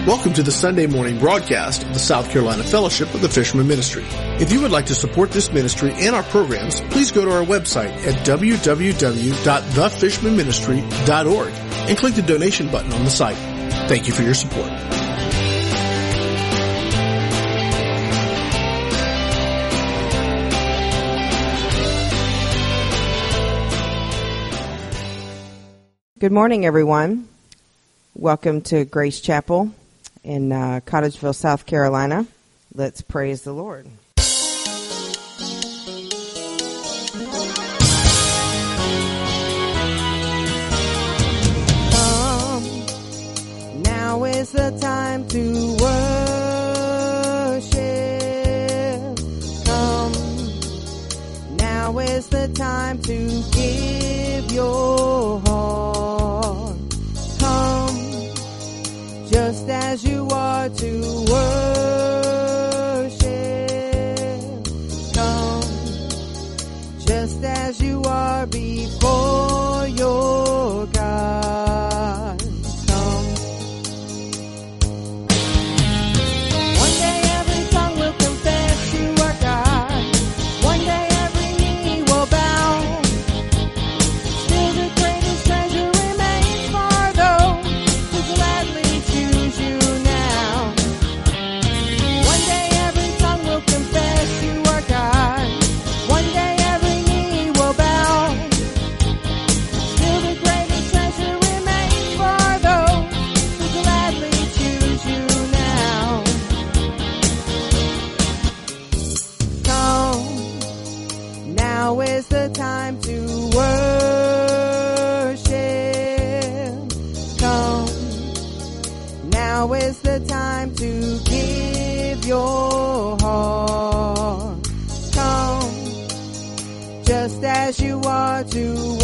Welcome to the Sunday morning broadcast of the South Carolina Fellowship of the Fisherman Ministry. If you would like to support this ministry and our programs, please go to our website at www.thefishmanministry.org and click the donation button on the site. Thank you for your support. Good morning, everyone. Welcome to Grace Chapel in Cottageville, South Carolina. Let's praise the Lord. Come, now is the time to worship. Come, now is the time to give your heart. Come, just as you are to worship. Come, just as you are before your God. Come. One day every tongue will confess you are God. One day every knee will bow. Still the greatest treasure remains for those who gladly choose you now. One day every tongue will confess you are God. One day every knee will bow. Still the greatest treasure remains for those who gladly choose you now. Come, now is the time to worship. Come, now is the time to give your heart. Come, just as you are to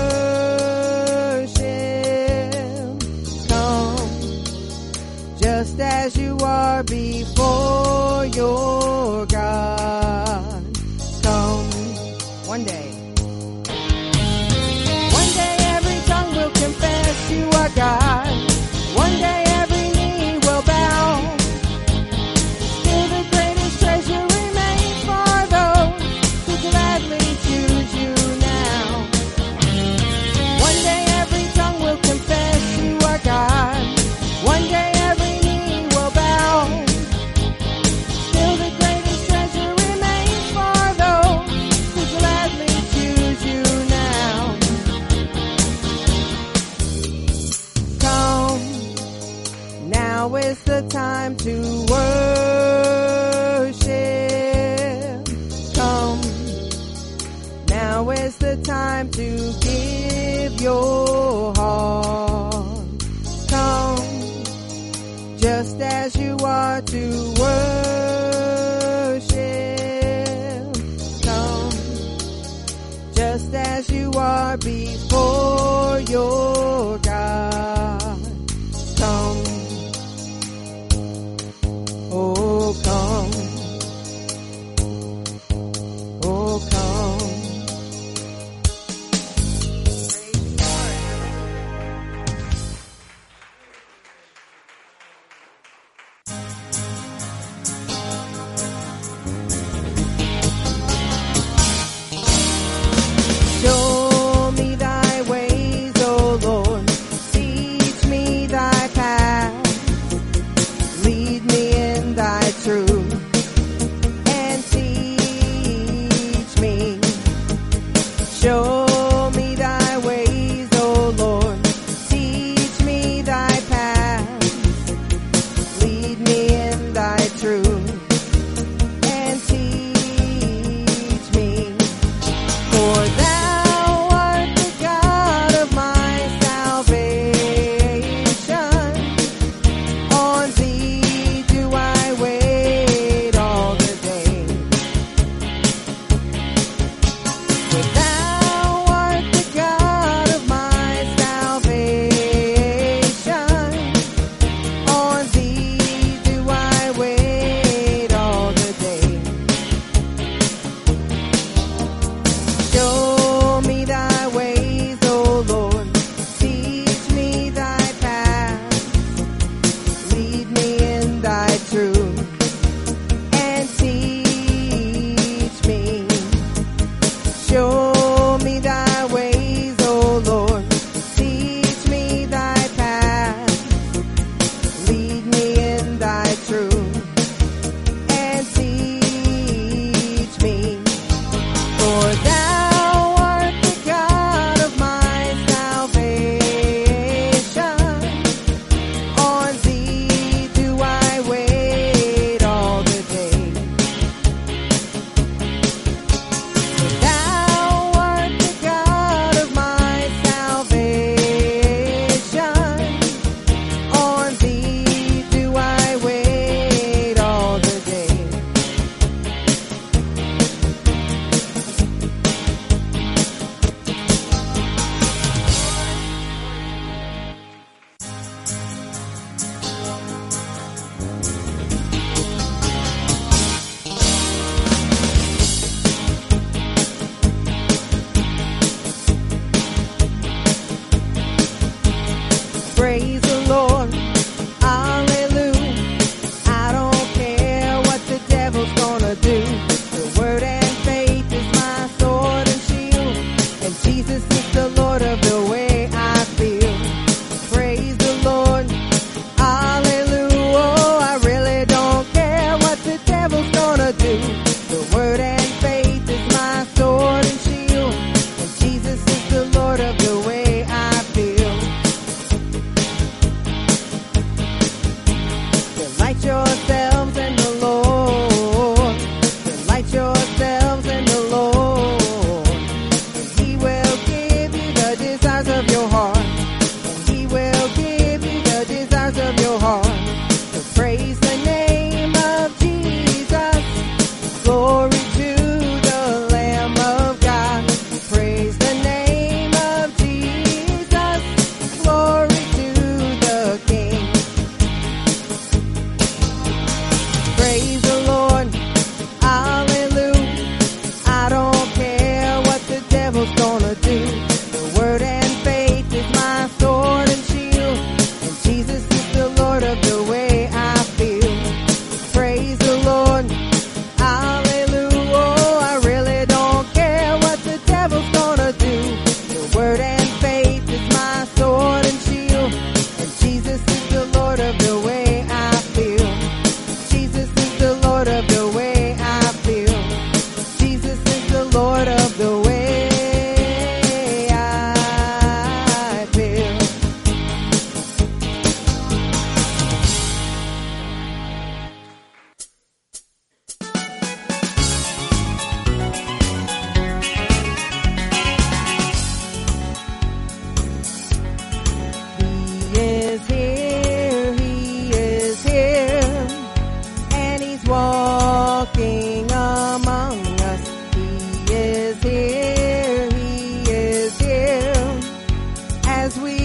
worship. Come, just as you are before your God. Come, one day. One day every tongue will confess you are God. One day every knee will bow. Still the greatest treasure remains for those who gladly choose you now. One day every tongue will confess you are God. One day every knee will bow. Still the greatest treasure remains for those who gladly choose you now. Come, now is the time to worship. Come, now is the time to give your heart. Come, just as you are to worship. Come, just as you are before your God. Come, oh come, oh come.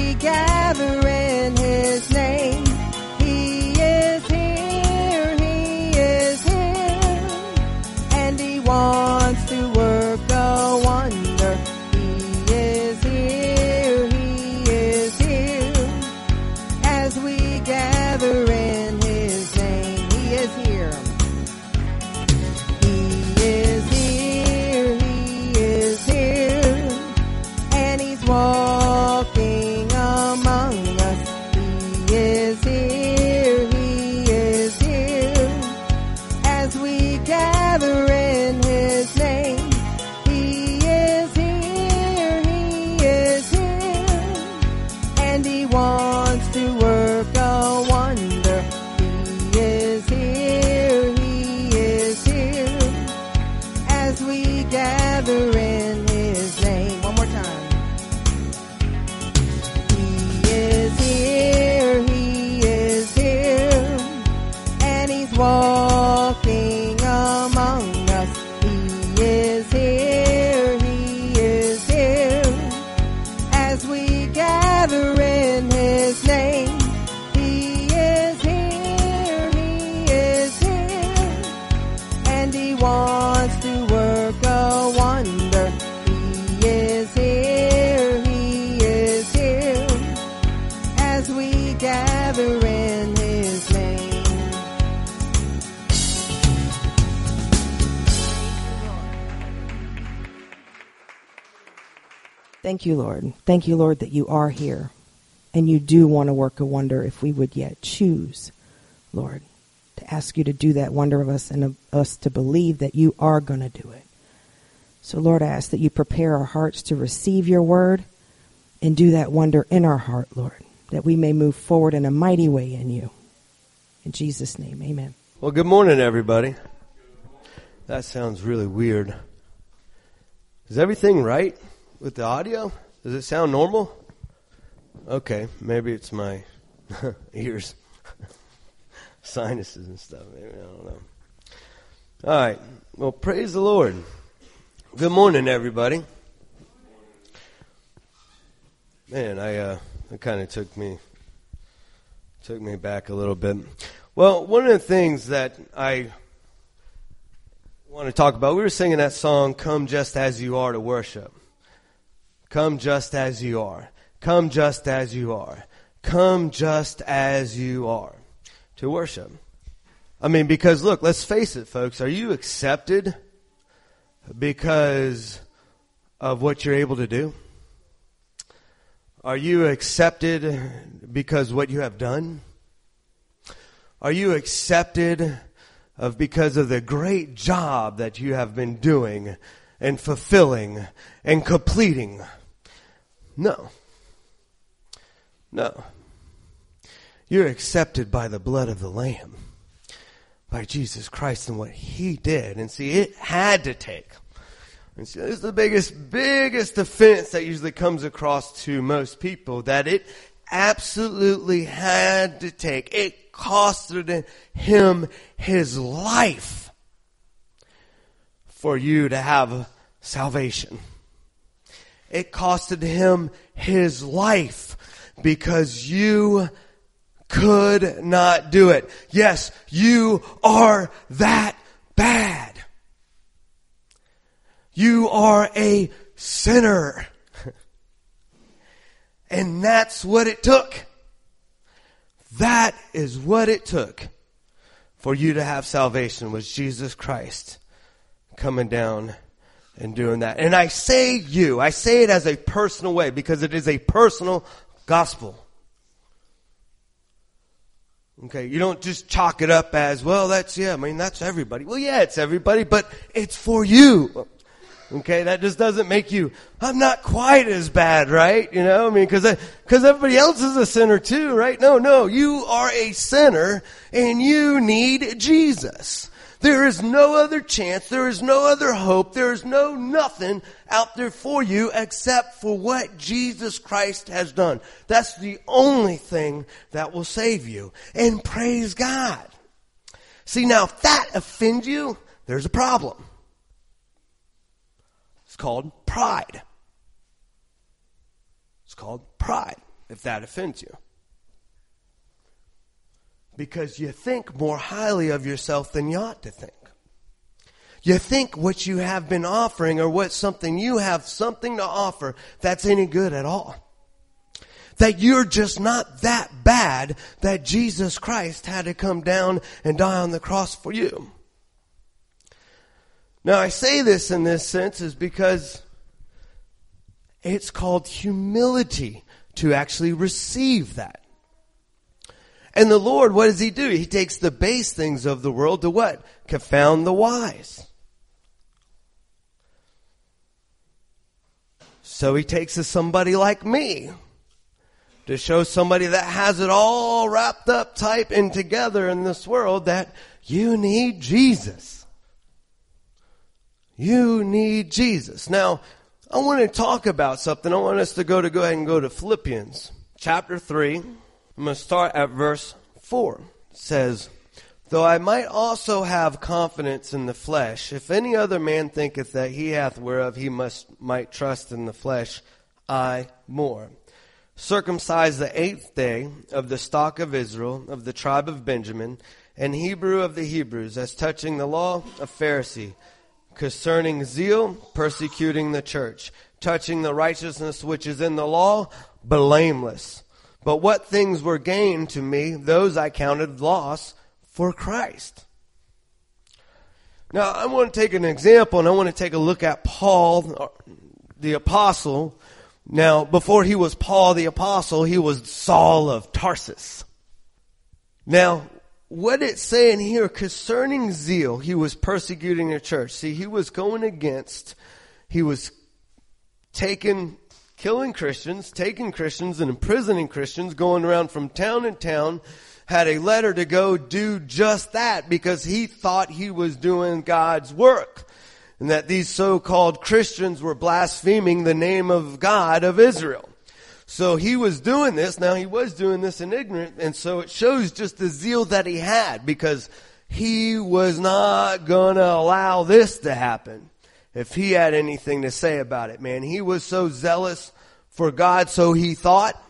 we gather in His name. He is here, He is here, and He wants to work a wonder. He is here, He is here, as we gather in His name. He is here. He is here, He is here, and He's walking among us. He is here, He is here, as we gather in His name. He is here, He is here, and He wants to work a wonder. He is here, He is here, as we gather in His name. One more time. He is here, He is here, and He's walking among us. He is here, He is here, as we gather in His name. He is here, He is here, and He wants to work a wonder. He is here, He is here, as we gather in His name. Thank you, Lord. Thank you, Lord, that you are here. And you do want to work a wonder if we would yet choose, Lord, to ask you to do that wonder of us and of us to believe that you are going to do it. So, Lord, I ask that you prepare our hearts to receive your word and do that wonder in our heart, Lord, that we may move forward in a mighty way in you. In Jesus' name, amen. Well, good morning, everybody. That sounds really weird. Is everything right with the audio? Does it sound normal? Okay, maybe it's my ears, sinuses and stuff. Maybe, I don't know. All right. Well, praise the Lord. Good morning, everybody. Man, it kind of took me back a little bit. Well, one of the things that I want to talk about, we were singing that song, "Come Just As You Are," to worship. Come just as you are. Come just as you are. Come just as you are, to worship. I mean, because look, let's face it, folks. Are you accepted because of what you're able to do? Are you accepted because what you have done? Are you accepted because of the great job that you have been doing and fulfilling and completing? No. No. You're accepted by the blood of the Lamb, by Jesus Christ and what He did. And see, it had to take. And see, this is the biggest offense that usually comes across to most people, that it absolutely had to take. It costed Him His life for you to have salvation. It costed Him His life because you could not do it. Yes, you are that bad. You are a sinner. And that's what it took. That is what it took for you to have salvation, was Jesus Christ coming down and doing that. And I say it as a personal way, because it is a personal gospel. Okay, you don't just chalk it up as, well, that's everybody. Well, yeah, it's everybody, but it's for you. Okay, that just doesn't make you, I'm not quite as bad, right? You know, I mean, cause everybody else is a sinner too, right? No, you are a sinner and you need Jesus. There is no other chance, there is no other hope, there is nothing out there for you except for what Jesus Christ has done. That's the only thing that will save you. And praise God. See, now if that offends you, there's a problem. It's called pride. It's called pride. if that offends you. Because you think more highly of yourself than you ought to think. You think what you have been offering or what something you have something to offer that's any good at all. That you're just not that bad that Jesus Christ had to come down and die on the cross for you. Now I say this in this sense is because it's called humility to actually receive that. And the Lord, what does He do? He takes the base things of the world to what? Confound the wise. So He takes somebody like me to show somebody that has it all wrapped up tight and together in this world that you need Jesus. You need Jesus. Now, I want to talk about something. I want us to go ahead and go to Philippians chapter 3. I'm going to start at verse 4. It says, though I might also have confidence in the flesh, if any other man thinketh that he hath whereof he might trust in the flesh, I more. Circumcised the 8th day of the stock of Israel, of the tribe of Benjamin, and Hebrew of the Hebrews, as touching the law, a Pharisee, concerning zeal, persecuting the church, touching the righteousness which is in the law, blameless. But what things were gained to me, those I counted loss for Christ. Now, I want to take an example, and I want to take a look at Paul, the apostle. Now, before he was Paul the apostle, he was Saul of Tarsus. Now, what it's saying here concerning zeal, he was persecuting the church. See, he was killing Christians, taking Christians and imprisoning Christians, going around from town to town, had a letter to go do just that because he thought he was doing God's work. And that these so-called Christians were blaspheming the name of God of Israel. So he was doing this. Now he was doing this in ignorance. And so it shows just the zeal that he had because he was not going to allow this to happen. If he had anything to say about it, man, he was so zealous for God. So he thought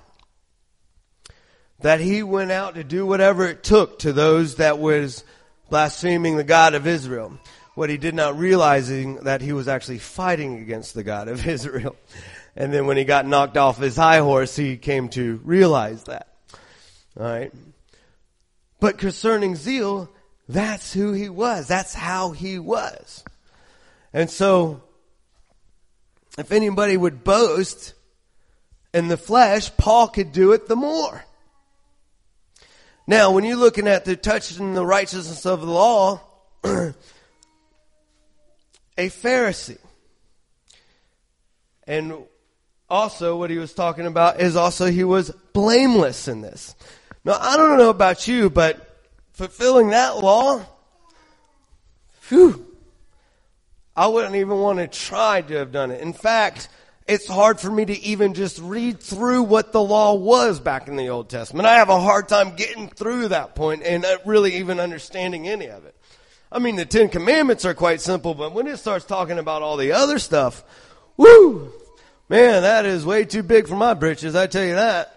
that he went out to do whatever it took to those that was blaspheming the God of Israel. What he did not realizing that he was actually fighting against the God of Israel. And then when he got knocked off his high horse, he came to realize that. All right. But concerning zeal, that's who he was. That's how he was. And so, if anybody would boast in the flesh, Paul could do it the more. Now, when you're looking at the touching the righteousness of the law, a Pharisee. And also what he was talking about is also he was blameless in this. Now, I don't know about you, but fulfilling that law, I wouldn't even want to try to have done it. In fact, it's hard for me to even just read through what the law was back in the Old Testament. I have a hard time getting through that point and really even understanding any of it. I mean, the 10 Commandments are quite simple, but when it starts talking about all the other stuff, man, that is way too big for my britches, I tell you that.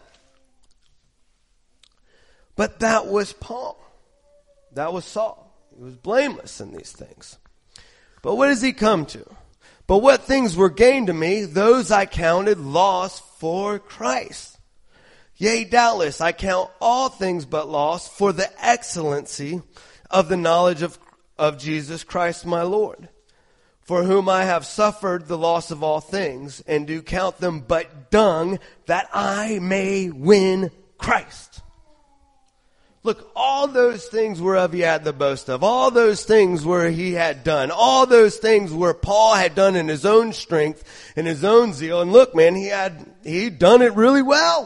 But that was Paul. That was Saul. He was blameless in these things. But what does he come to? But what things were gained to me, those I counted loss for Christ. Yea, doubtless, I count all things but loss for the excellency of the knowledge of Jesus Christ my Lord, for whom I have suffered the loss of all things, and do count them but dung, that I may win Christ. Look, all those things whereof he had the boast of, all those things where he had done, all those things where Paul had done in his own strength, in his own zeal, and look, man, he'd done it really well.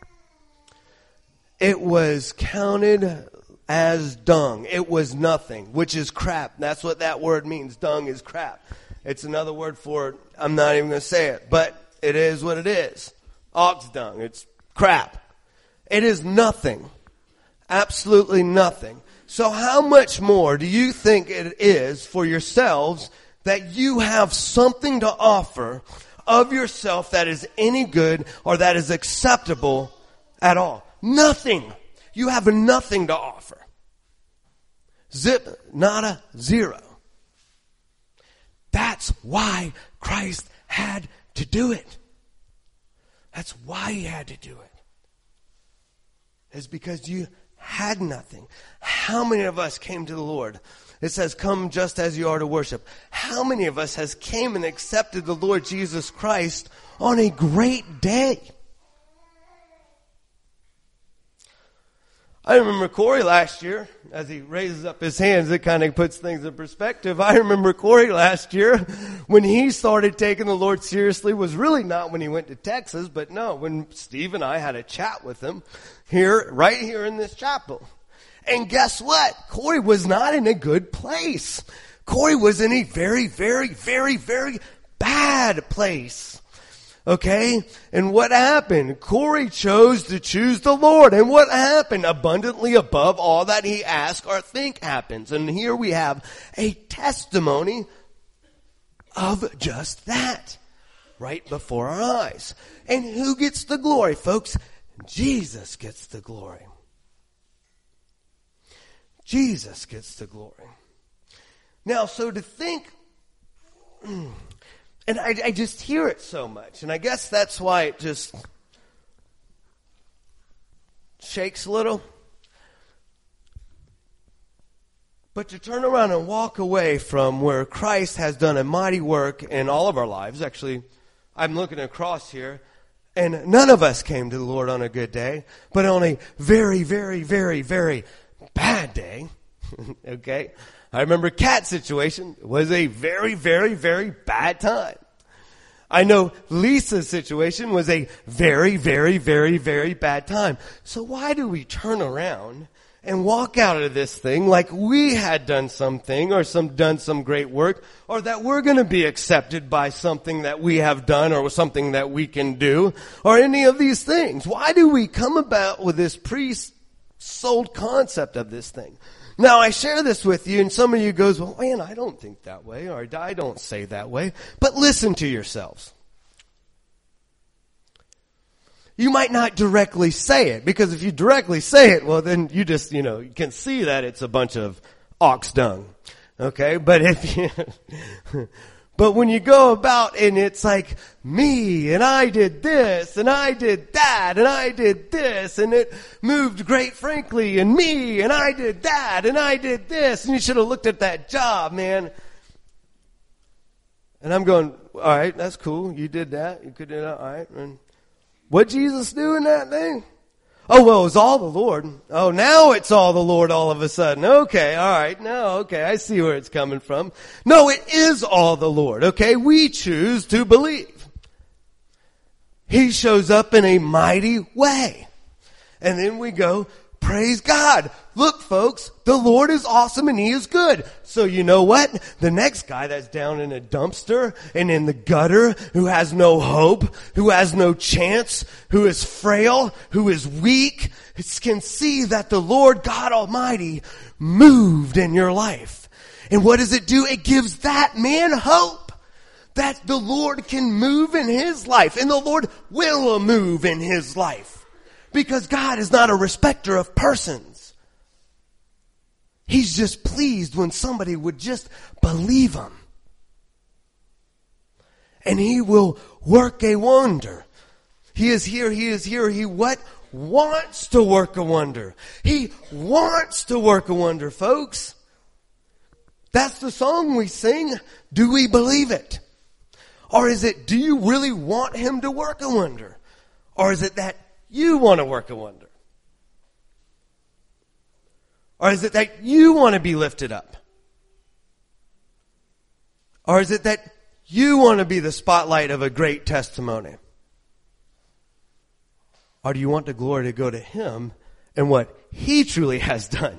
It was counted as dung. It was nothing, which is crap. That's what that word means. Dung is crap. It's another word for it. I'm not even going to say it, but it is what it is. Ox dung. It's crap. It is nothing. Absolutely nothing. So how much more do you think it is for yourselves that you have something to offer of yourself that is any good or that is acceptable at all. Nothing. You have nothing to offer. Zip, nada, zero. That's why Christ had to do it. That's why he had to do it. It's because you had nothing. How many of us came to the Lord? It says, come just as you are to worship. How many of us has came and accepted the Lord Jesus Christ on a great day? I remember Corey last year, as he raises up his hands, it kind of puts things in perspective. I remember Corey last year, when he started taking the Lord seriously, was really not when he went to Texas, but no, when Steve and I had a chat with him here, right here in this chapel. And guess what? Corey was not in a good place. Corey was in a very, very, very, very bad place. Okay? And what happened? Corey chose to choose the Lord. And what happened? Abundantly above all that he asked or think happens. And here we have a testimony of just that right before our eyes. And who gets the glory, folks? Jesus gets the glory. Jesus gets the glory. Now, so to think, and I just hear it so much, and I guess that's why it just shakes a little. But to turn around and walk away from where Christ has done a mighty work in all of our lives. Actually, I'm looking across here, and none of us came to the Lord on a good day, but on a very, very, very, very bad day. Okay? I remember Kat's situation was a very, very, very bad time. I know Lisa's situation was a very, very, very, very bad time. So why do we turn around and walk out of this thing like we had done something or done some great work, or that we're going to be accepted by something that we have done or something that we can do, or any of these things? Why do we come about with this pre-sold concept of this thing? Now, I share this with you, and some of you goes, well, man, I don't think that way, or I don't say that way. But listen to yourselves. You might not directly say it, because if you directly say it, well, then you just, you can see that it's a bunch of ox dung. Okay? But but when you go about and it's like, me, and I did this, and I did that, and I did this, and it moved great frankly, and me, and I did that, and I did this, and you should have looked at that job, man. And I'm going, all right, that's cool. You did that. You could do that. All right. And what Jesus do in that thing? Oh, well, it was all the Lord. Oh, now it's all the Lord all of a sudden. Okay, all right. No, okay, I see where it's coming from. No, it is all the Lord, okay? We choose to believe. He shows up in a mighty way. And then we go, praise God. Look, folks, the Lord is awesome and he is good. So you know what? The next guy that's down in a dumpster and in the gutter, who has no hope, who has no chance, who is frail, who is weak, can see that the Lord God Almighty moved in your life. And what does it do? It gives that man hope that the Lord can move in his life, and the Lord will move in his life. Because God is not a respecter of persons. He's just pleased when somebody would just believe him. And he will work a wonder. He is here. He what? Wants to work a wonder. He wants to work a wonder, folks. That's the song we sing. Do we believe it? Or is it, do you really want him to work a wonder? Or is it that you want to work a wonder? Or is it that you want to be lifted up? Or is it that you want to be the spotlight of a great testimony? Or do you want the glory to go to him and what he truly has done?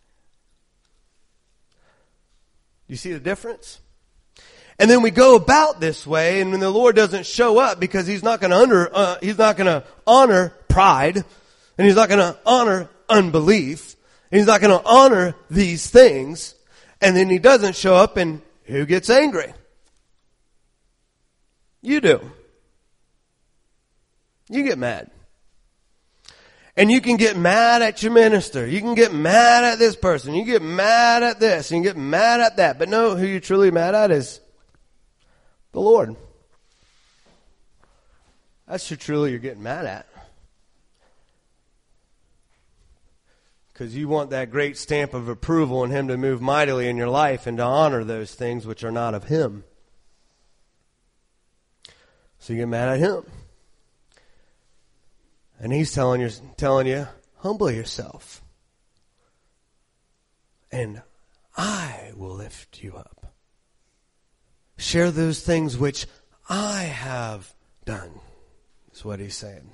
You see the difference? And then we go about this way, and when the Lord doesn't show up, because he's not going to honor pride, and he's not going to honor unbelief, and he's not going to honor these things, and then he doesn't show up, and who gets angry? You do. You get mad. And you can get mad at your minister. You can get mad at this person. You get mad at this. You can get mad at that. But no, who you're truly mad at is the Lord. That's who truly you're getting mad at. Because you want that great stamp of approval and Him to move mightily in your life and to honor those things which are not of Him. So you get mad at Him. And He's telling you, humble yourself. And I will lift you up. Share those things which I have done, is what He's saying.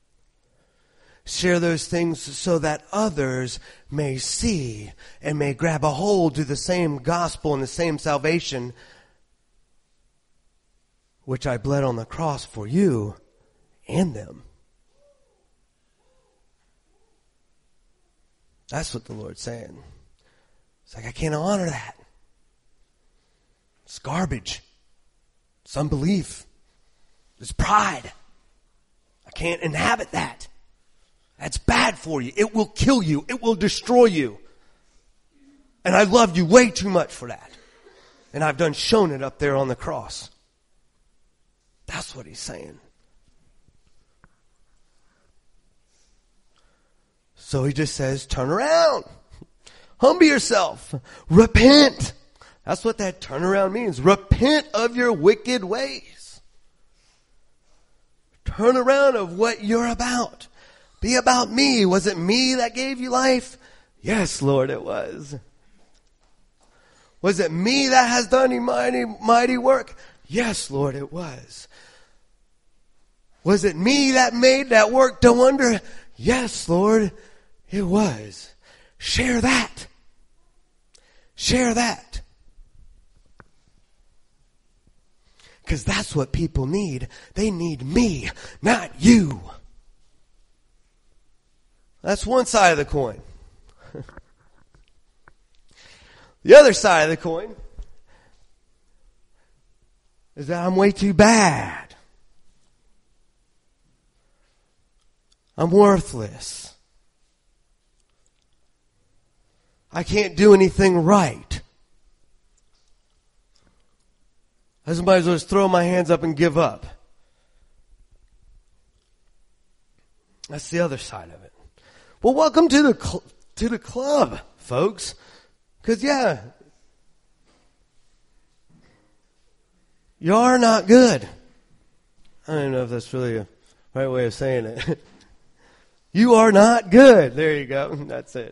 Share those things so that others may see and may grab a hold to the same gospel and the same salvation which I bled on the cross for you and them. That's what the Lord's saying. It's like, I can't honor that. It's garbage. It's unbelief. It's pride. I can't inhabit that. That's bad for you. It will kill you. It will destroy you. And I love you way too much for that. And I've done shown it up there on the cross. That's what He's saying. So He just says, turn around. Humble yourself. Repent. That's what that turnaround means. Repent of your wicked ways. Turn around of what you're about. Be about me. Was it me that gave you life? Yes, Lord, it was. Was it me that has done a mighty work? Yes, Lord, it was. Was it me that made that work to wonder? Yes, Lord, it was. Share that. Share that. Because that's what people need. They need me, not you. That's one side of the coin. The other side of the coin is that I'm way too bad. I'm worthless. I can't do anything right. I might as well just throw my hands up and give up. That's the other side of it. Well, welcome to the club, folks. Because, yeah, you are not good. I don't know if that's really a right way of saying it. You are not good. There you go. That's it.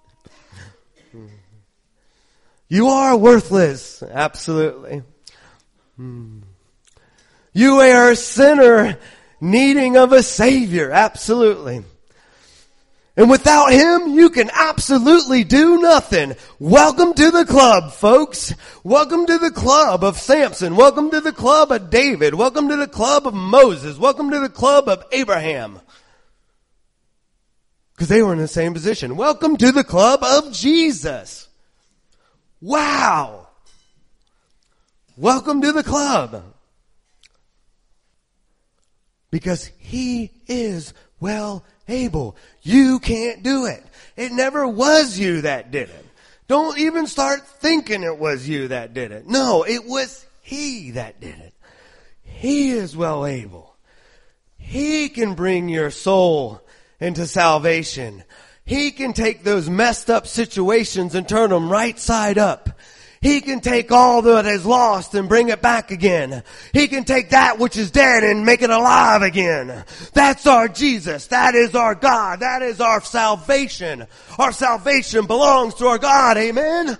You are worthless. Absolutely. You are a sinner needing of a Savior. Absolutely. And without Him, you can absolutely do nothing. Welcome to the club, folks. Welcome to the club of Samson. Welcome to the club of David. Welcome to the club of Moses. Welcome to the club of Abraham. Because they were in the same position. Welcome to the club of Jesus. Wow. Welcome to the club. Because He is well able. You can't do it. It never was you that did it. Don't even start thinking it was you that did it. No, it was He that did it. He is well able. He can bring your soul into salvation. He can take those messed up situations and turn them right side up. He can take all that is lost and bring it back again. He can take that which is dead and make it alive again. That's our Jesus. That is our God. That is our salvation. Our salvation belongs to our God. Amen?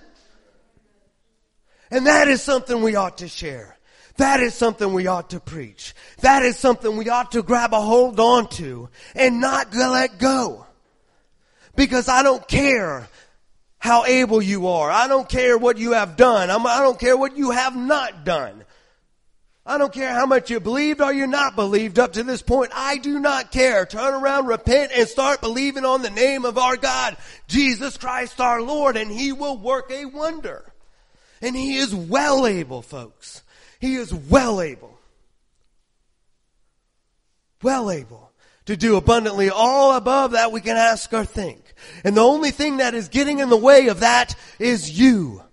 And that is something we ought to share. That is something we ought to preach. That is something we ought to grab a hold onto and not let go. Because I don't care how able you are. I don't care what you have done. I don't care what you have not done. I don't care how much you believed or you not believed up to this point. I do not care. Turn around, repent, and start believing on the name of our God, Jesus Christ our Lord, and He will work a wonder. And He is well able, folks. He is well able. Well able to do abundantly all above that we can ask or think. And the only thing that is getting in the way of that is you.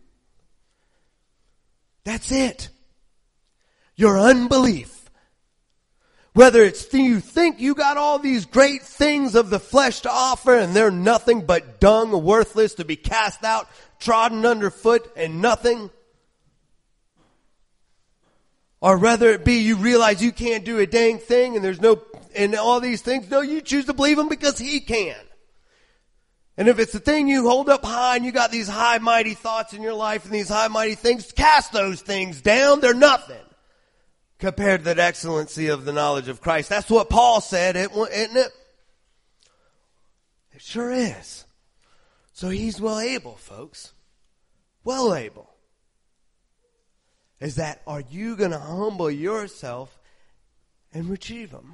That's it. Your unbelief. Whether it's you think you got all these great things of the flesh to offer and they're nothing but dung, worthless, to be cast out, trodden underfoot and nothing. Or whether it be you realize you can't do a dang thing and there's no, and all these things. No, you choose to believe him because he can. And if it's the thing you hold up high and you got these high mighty thoughts in your life and these high mighty things, cast those things down. They're nothing compared to the excellency of the knowledge of Christ. That's what Paul said, isn't it? It sure is. So he's well able, folks. Well able. Is that, are you going to humble yourself and retrieve him?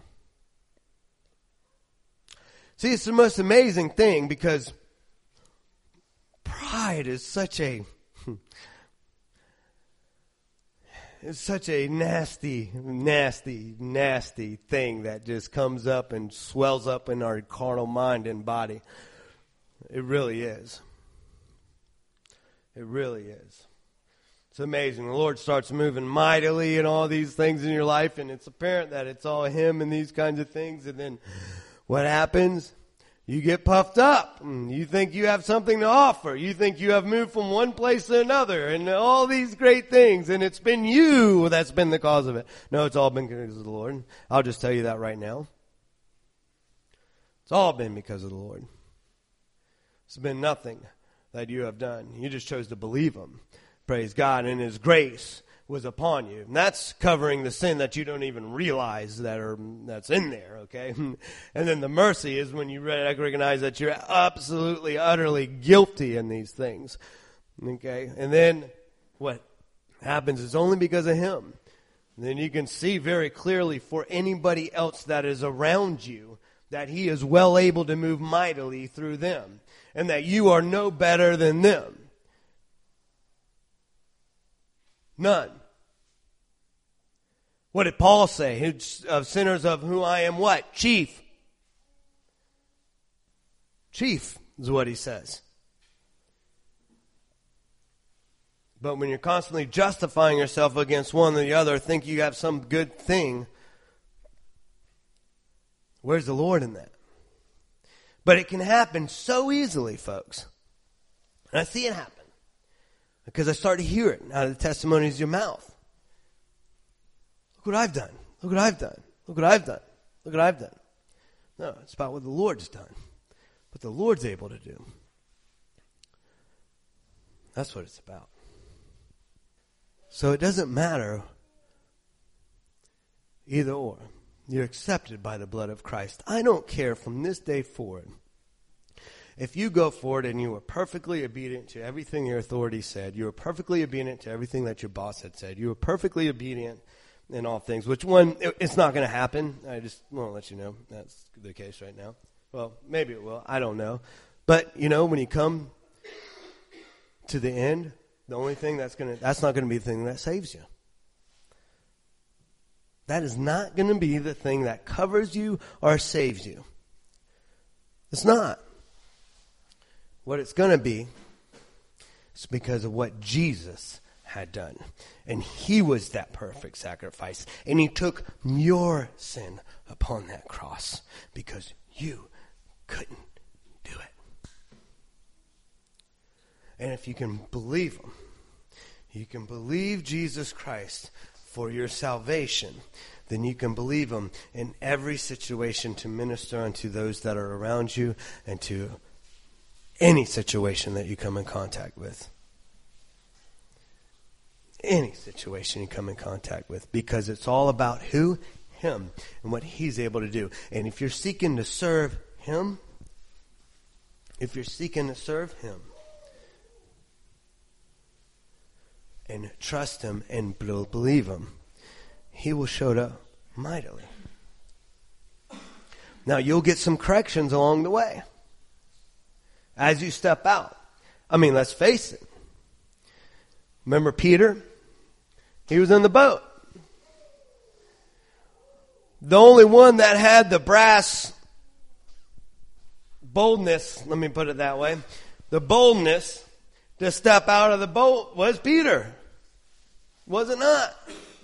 See, it's the most amazing thing because pride is such a it's such a nasty, nasty, nasty thing that just comes up and swells up in our carnal mind and body. It really is. It really is. It's amazing. The Lord starts moving mightily and all these things in your life, and it's apparent that it's all him and these kinds of things. And then what happens? You get puffed up. You think you have something to offer. You think you have moved from one place to another and all these great things. And it's been you that's been the cause of it. No, it's all been because of the Lord. I'll just tell you that right now. It's all been because of the Lord. It's been nothing that you have done. You just chose to believe him. Praise God. And his grace was upon you. And that's covering the sin that you don't even realize that's in there, okay? And then the mercy is when you recognize that you're absolutely, utterly guilty in these things, okay? And then what happens is only because of him. And then you can see very clearly for anybody else that is around you that he is well able to move mightily through them and that you are no better than them. None. What did Paul say? Of sinners of whom I am what? Chief. Chief is what he says. But when you're constantly justifying yourself against one or the other, think you have some good thing, where's the Lord in that? But it can happen so easily, folks. And I see it happen. Because I start to hear it out of the testimonies of your mouth. Look what I've done. Look what I've done. Look what I've done. Look what I've done. No, it's about what the Lord's done. What the Lord's able to do. That's what it's about. So it doesn't matter either or. You're accepted by the blood of Christ. I don't care from this day forward. If you go forward and you were perfectly obedient to everything your authority said, you were perfectly obedient to everything that your boss had said, you were perfectly obedient in all things, which one, it's not going to happen. I just want to let you know that's the case right now. Well, maybe it will. I don't know. But, you know, when you come to the end, the only thing that's not going to be the thing that saves you. That is not going to be the thing that covers you or saves you. It's not. What it's going to be is because of what Jesus had done. And he was that perfect sacrifice. And he took your sin upon that cross because you couldn't do it. And if you can believe him, you can believe Jesus Christ for your salvation, then you can believe him in every situation to minister unto those that are around you and to any situation that you come in contact with. Any situation you come in contact with. Because it's all about who? Him. And what he's able to do. And if you're seeking to serve him, and trust him and believe him, he will show up mightily. Now you'll get some corrections along the way. As you step out. I mean, let's face it. Remember Peter? He was in the boat. the only one that had the brass boldness, let me put it that way, the boldness to step out of the boat was Peter. Was it not?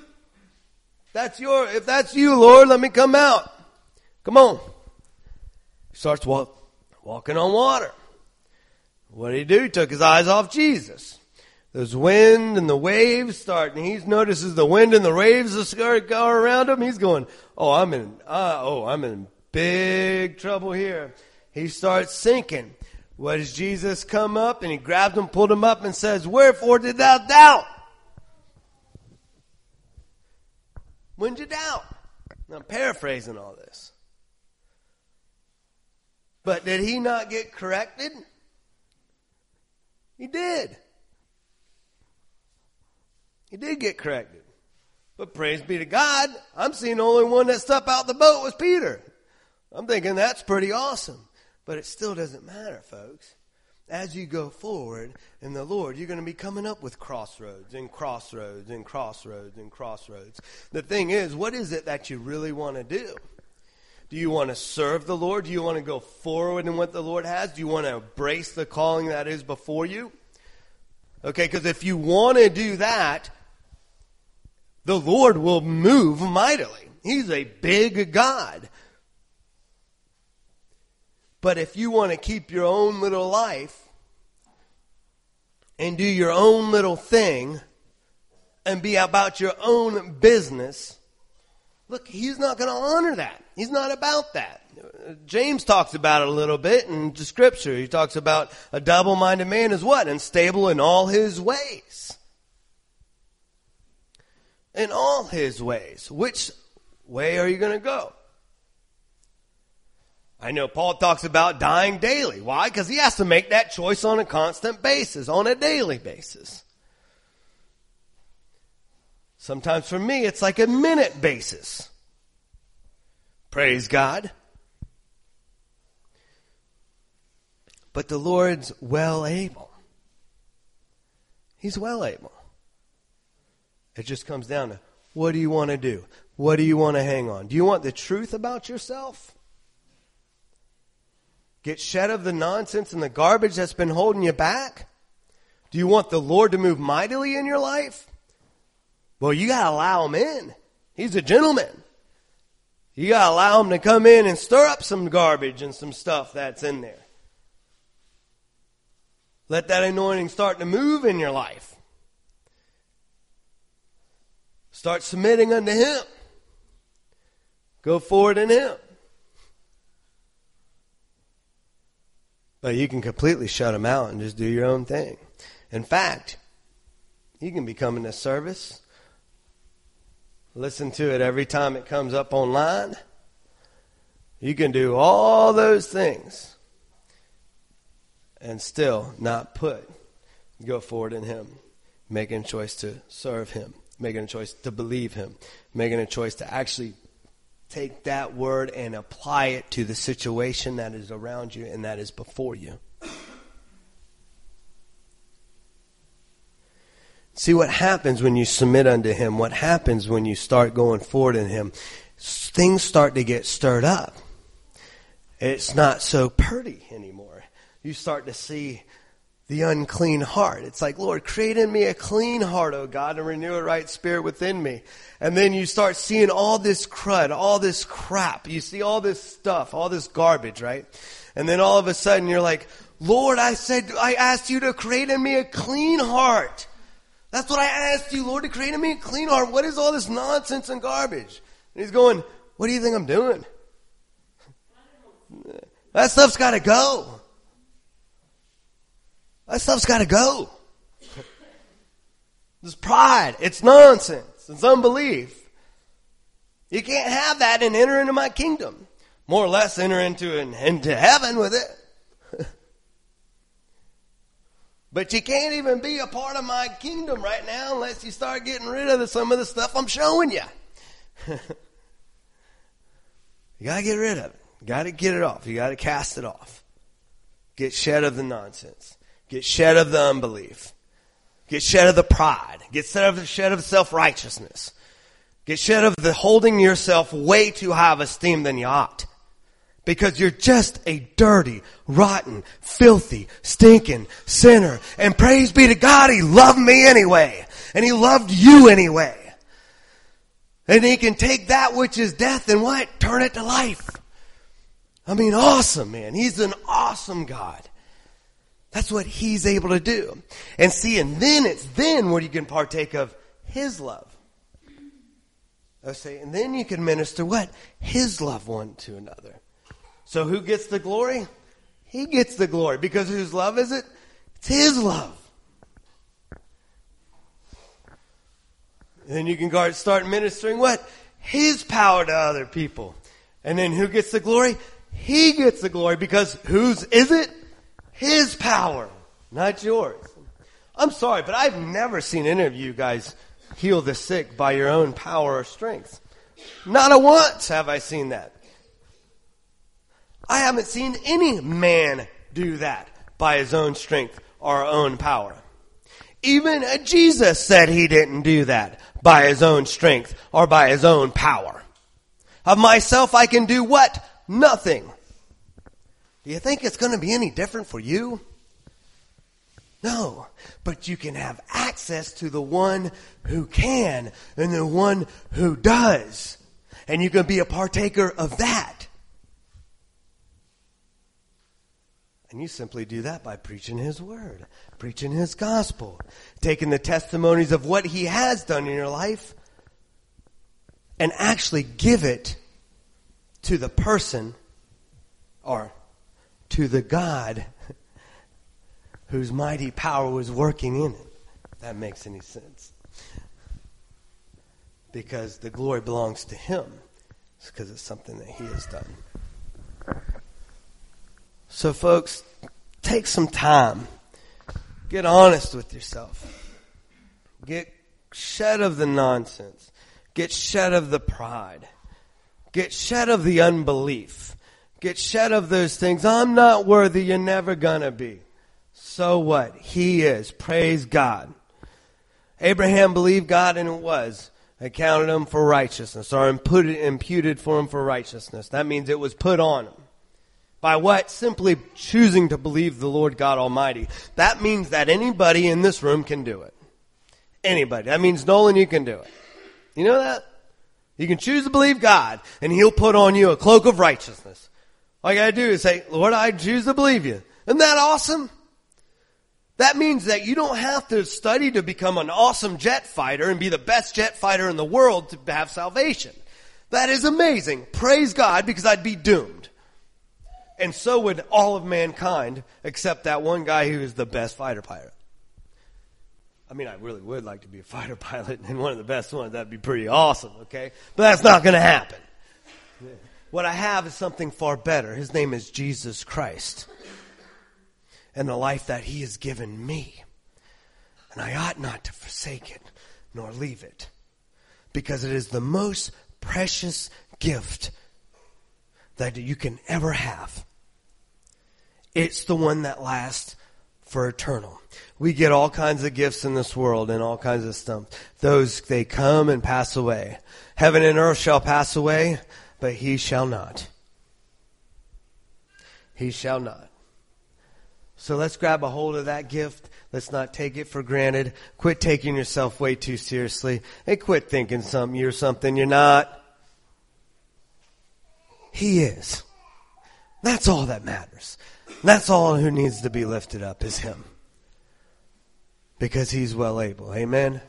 If that's you, Lord, let me come out. Come on. He starts walking on water. What did he do? He took his eyes off Jesus. There's wind and the waves start, and he notices the wind and the waves start going around him. He's going, I'm in big trouble here. He starts sinking. What does Jesus come up? And he grabbed him, pulled him up, and says, "Wherefore did thou doubt?" When did you doubt? I'm paraphrasing all this. But did he not get corrected? He did. He did get corrected. But praise be to God, I'm seeing the only one that stepped out the boat was Peter. I'm thinking that's pretty awesome. But it still doesn't matter, folks. As you go forward in the Lord, you're going to be coming up with crossroads and crossroads and crossroads and crossroads. The thing is, what is it that you really want to do? Do you want to serve the Lord? Do you want to go forward in what the Lord has? Do you want to embrace the calling that is before you? Okay, because if you want to do that, the Lord will move mightily. He's a big God. But if you want to keep your own little life and do your own little thing and be about your own business, look, he's not going to honor that. He's not about that. James talks about it a little bit in the scripture. He talks about a double-minded man is what? Unstable in all his ways. In all his ways. Which way are you going to go? I know Paul talks about dying daily. Why? Because he has to make that choice on a constant basis, on a daily basis. Sometimes for me, it's like a minute basis. Praise God. But the Lord's well able. He's well able. It just comes down to, what do you want to do? What do you want to hang on? Do you want the truth about yourself? Get shed of the nonsense and the garbage that's been holding you back? Do you want the Lord to move mightily in your life? Well, you got to allow him in. He's a gentleman. You got to allow him to come in and stir up some garbage and some stuff that's in there. Let that anointing start to move in your life. Start submitting unto him. Go forward in him. But you can completely shut him out and just do your own thing. In fact, you can be coming to service. Listen to it every time it comes up online. You can do all those things and still not go forward in him. Making a choice to serve him. Making a choice to believe him. Making a choice to actually take that word and apply it to the situation that is around you and that is before you. See what happens when you submit unto him. What happens when you start going forward in him. Things start to get stirred up. It's not so pretty anymore. You start to see the unclean heart. It's like, Lord, create in me a clean heart, O God, and renew a right spirit within me. And then you start seeing all this crud, all this crap. You see all this stuff, all this garbage, right? And then all of a sudden you're like, Lord, I asked you to create in me a clean heart. That's what I asked you, Lord, to create in me a clean heart. What is all this nonsense and garbage? And he's going, what do you think I'm doing? That stuff's got to go. That stuff's got to go. It's pride. It's nonsense. It's unbelief. You can't have that and enter into my kingdom. More or less enter into heaven with it. But you can't even be a part of my kingdom right now unless you start getting rid of some of the stuff I'm showing you. You got to get rid of it. You got to get it off. You got to cast it off. Get shed of the nonsense. Get shed of the unbelief. Get shed of the pride. Get shed of the self-righteousness. Get shed of the holding yourself way too high of esteem than you ought. Because you're just a dirty, rotten, filthy, stinking sinner. And praise be to God, He loved me anyway. And He loved you anyway. And He can take that which is death and what? Turn it to life. I mean, awesome, man. He's an awesome God. That's what He's able to do. And see, and then it's then where you can partake of His love. Okay, and then you can minister what? His love one to another. So who gets the glory? He gets the glory. Because whose love is it? It's His love. And then you can start ministering what? His power to other people. And then who gets the glory? He gets the glory. Because whose is it? His power, not yours. I'm sorry, but I've never seen any of you guys heal the sick by your own power or strength. Not a once have I seen that. I haven't seen any man do that by his own strength or own power. Even Jesus said He didn't do that by His own strength or by His own power. Of myself I can do what? Nothing. Do you think it's going to be any different for you? No, but you can have access to the one who can and the one who does. And you can be a partaker of that. And you simply do that by preaching His word, preaching His gospel, taking the testimonies of what He has done in your life and actually give it to the person or to the God whose mighty power was working in it. If that makes any sense. Because the glory belongs to Him. It's because it's something that He has done. So folks, take some time. Get honest with yourself. Get shed of the nonsense. Get shed of the pride. Get shed of the unbelief. Get shed of those things. I'm not worthy. You're never gonna be. So what? He is. Praise God. Abraham believed God and it was accounted him for righteousness, or imputed for him for righteousness. That means it was put on him. By what? Simply choosing to believe the Lord God Almighty. That means that anybody in this room can do it. Anybody. That means, Nolan, you can do it. You know that? You can choose to believe God, and He'll put on you a cloak of righteousness. All you gotta do is say, Lord, I choose to believe You. Isn't that awesome? That means that you don't have to study to become an awesome jet fighter and be the best jet fighter in the world to have salvation. That is amazing. Praise God, because I'd be doomed. And so would all of mankind, except that one guy who is the best fighter pilot. I mean, I really would like to be a fighter pilot and one of the best ones. That'd be pretty awesome, okay? But that's not going to happen. What I have is something far better. His name is Jesus Christ. And the life that He has given me. And I ought not to forsake it, nor leave it. Because it is the most precious gift that you can ever have. It's the one that lasts for eternal. We get all kinds of gifts in this world and all kinds of stuff. Those, they come and pass away. Heaven and earth shall pass away, but He shall not. He shall not. So let's grab a hold of that gift. Let's not take it for granted. Quit taking yourself way too seriously. And quit thinking you're something you're not. He is. That's all that matters. That's all who needs to be lifted up is Him. Because He's well able. Amen.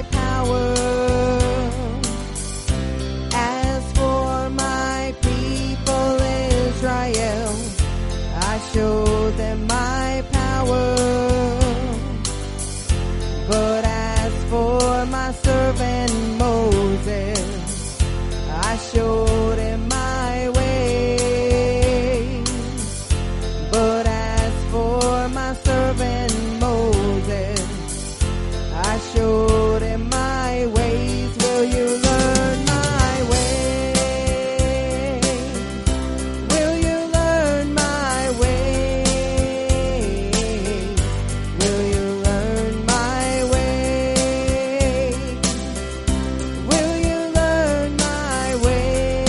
power. As for my people Israel, I show them my power. But as for my servant Moses, I showed him my way. But as for my servant Moses, I showed him my ways. Will you learn my ways? Will you learn my ways? Will you learn my ways? Will you learn my ways?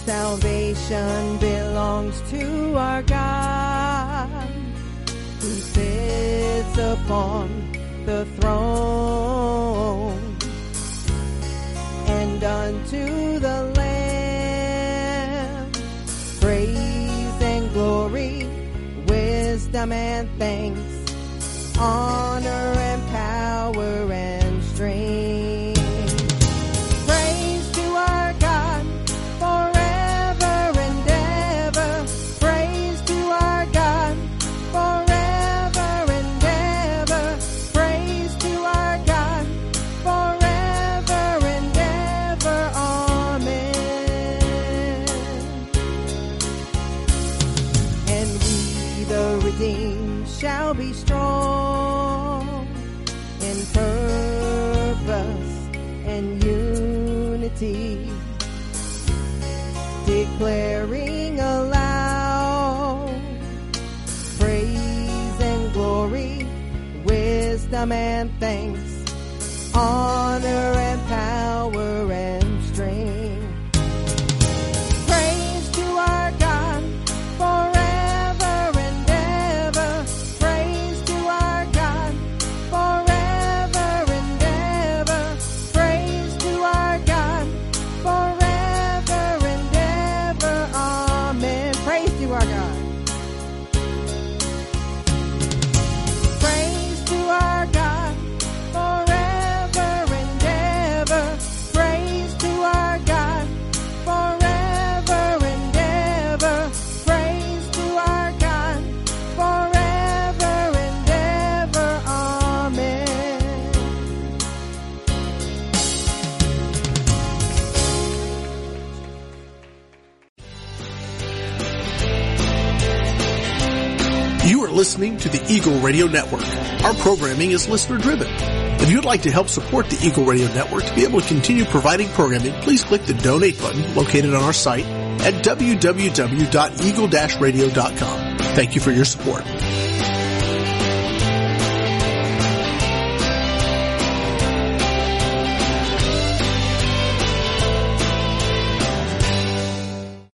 salvation belongs to our God, who sits upon the throne, and unto the Lamb praise and glory, wisdom and thanks, honor and power and strength. Praise to our God forever and ever. Praise to our God forever and ever. Praise to our God forever and ever. Amen. And we, the redeemed, shall be strong in purpose and unity, declaring aloud praise and glory, wisdom and thanks, honor and power and strength. Praise to our God forever and ever. Praise to our God forever and ever. Praise to our God forever and ever. Amen. Praise to our God. Praise to our God forever and ever. Praise to our God forever and ever. Praise to our God forever and ever. Amen. You are listening to the Eagle Radio Network. Our programming is listener driven. If you'd like to help support the Eagle Radio Network to be able to continue providing programming, please click the donate button located on our site at www.eagle-radio.com. Thank you for your support.